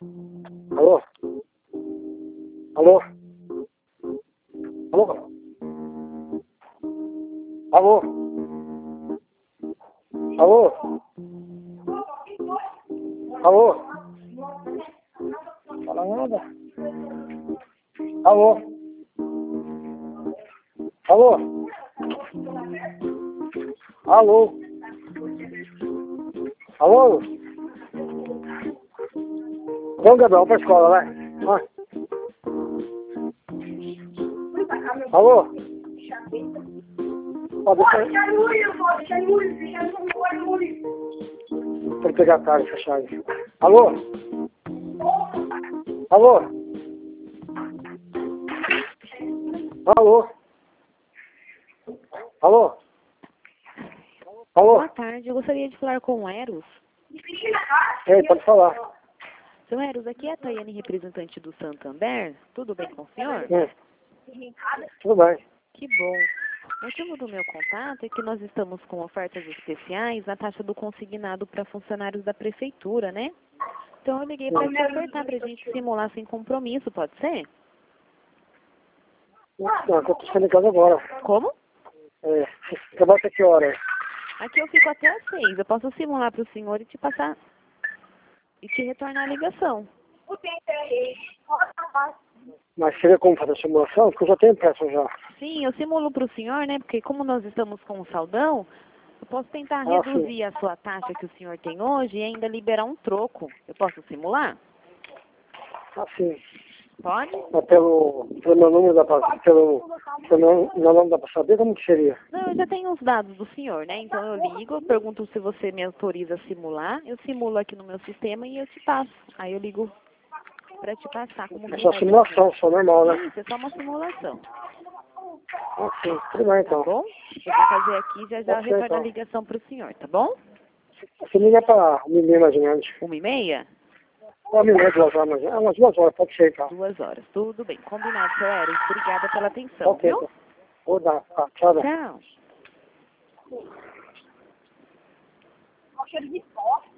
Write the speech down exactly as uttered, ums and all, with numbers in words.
Alô? Alô? Alô? Alô? Alô? Alô? Fala nada. Alô? Alô? Alô? Alô? Vamos, Gabriel, pra escola, vai. Vai. Alô? Ó, deixa eu... Tem que pegar a cara, essa chave. Alô? Alô? Alô? Alô? Alô? Boa tarde, eu gostaria de falar com o Eros. Ei, pode falar. Seu Eros, aqui é a Tayane, representante do Santander. Tudo bem com o senhor? É. Tudo bem. Que bom. O motivo do meu contato é que nós estamos com ofertas especiais na taxa do consignado para funcionários da prefeitura, né? Então eu liguei para te ofertar para a gente simular sem compromisso, pode ser? Não, eu tô saindo de casa agora. Como? É. Trabalha até que hora? Aqui eu fico até às seis. Eu posso simular para o senhor e te passar e te retornar a ligação. Mas seria como fazer a simulação? Porque eu já tenho peça já. Sim, eu simulo para o senhor, né? Porque como nós estamos com um saldão, eu posso tentar Ah, reduzir sim. a sua taxa que o senhor tem hoje e ainda liberar um troco. Eu posso simular? Assim. Pode? Mas pelo, pelo meu número dá pra, pelo, pelo meu, meu nome dá pra saber como que seria? Não, eu já tenho os dados do senhor, né? Então eu ligo, eu pergunto se você me autoriza a simular, eu simulo aqui no meu sistema e eu te passo. Aí eu ligo para te passar como É que só vai simulação, só normal, né? Isso, é só uma simulação, Assim, tudo bem tá então. bom? Eu vou fazer aqui e já já Pode ser, retorno a então. ligação para o senhor, tá bom? Você liga pra um e mais ou menos. Uma e meia? Uma e meia, duas horas, mas é umas duas horas, pode ser, então. Duas horas. Tudo bem. Combinado, seu Eros. Obrigada pela atenção, Ok, viu? então. Vou dar, tá, tchau, velho. Tchau. Cheiro de pó.